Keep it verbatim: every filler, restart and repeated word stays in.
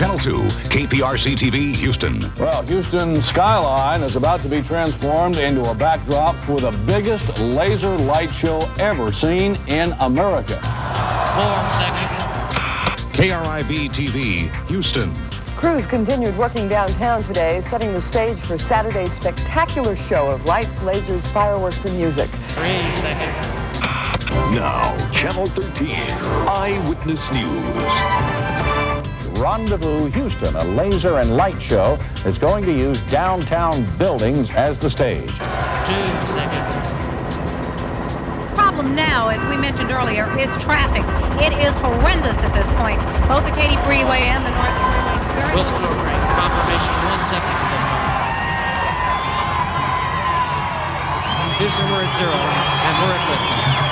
Channel two, K P R C T V, Houston. Well, Houston's skyline is about to be transformed into a backdrop for the biggest laser light show ever seen in America. Four seconds. K R I B T V, Houston. Crews continued working downtown today, setting the stage for Saturday's spectacular show of lights, lasers, fireworks, and music. Three seconds. Now, Channel thirteen, Eyewitness News. Rendezvous Houston, a laser and light show that's going to use downtown buildings as the stage. Two seconds. Problem now, as we mentioned earlier, is traffic. It is horrendous at this point. Both the Katy Freeway and the North Freeway. Very Wilson O'Brien, confirmation, one second. Houston, we're at zero, and we're at liftoff.